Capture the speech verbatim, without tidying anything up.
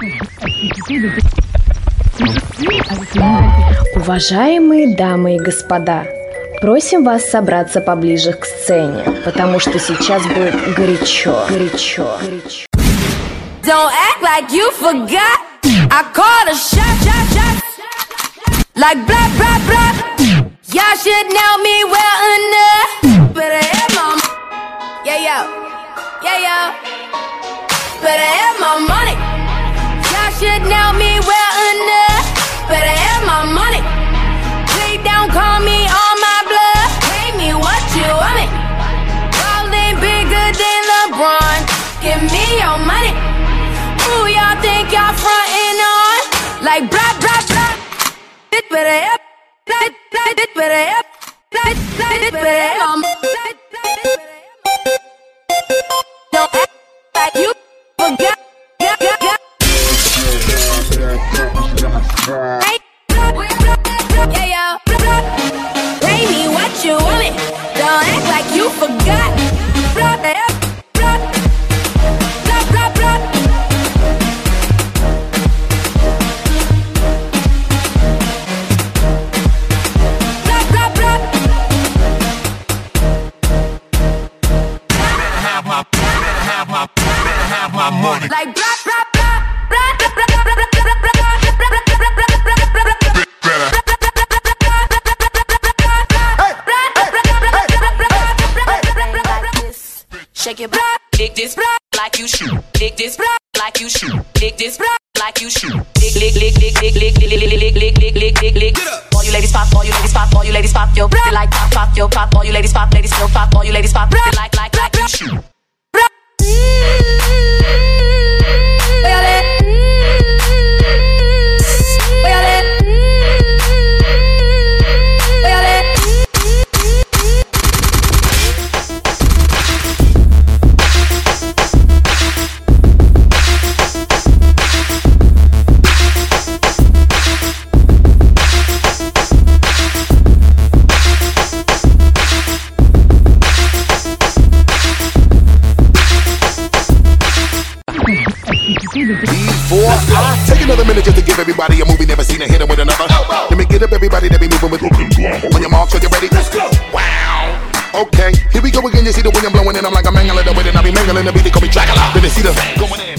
Уважаемые дамы и господа, просим вас собраться поближе к сцене, потому что сейчас будет горячо, горячо, горячо. Don't act like you forgot. I called a shot, shot, shot. Like blah, blah, blah. Y'all should know me well enough. Better have my yeah, yo, yeah, yo. Better have my money. Y'all should know me well enough. Better have my money. Please don't call me on my bluff. Pay me what you want me. Ballin' bigger than LeBron. Give me your money. Who y'all think y'all frontin' on? Like blah, blah, blah. It better help. It better help. It better help. Don't act like you forgot. Hey, yeah, yo. Pay me what you want me. Don't act like you forgot. Blah, blah, blah. Blah, blah, blah. Blah, blah, blah. Better have my, better have my, better have my money. Like blah, blah, blah. Blah, blah, blah, blah, blah, blah, blah, blah, blah, blah, shake your butt, dig this like you shoot, dig this like you shoot, dig this like you shoot, dig, dig, dig, dig, dig, dig, dig, dig, dig, dig, dig, dig, dig. All you ladies pop, all you ladies pop, all you ladies pop, yo, like pop, pop, yo, pop, all you ladies pop, ladies still pop, all you ladies pop, like, like, like you shoot. Take another minute just to give everybody a movie never seen a hit 'em with another. Let me get up everybody that be moving with. On your mark, so you ready? Let's go. Wow. Okay, here we go again. You see the wind blowing in. I'm like a mangling the wind and I be mangling the beat. They call me Dracula. Then they see the going in.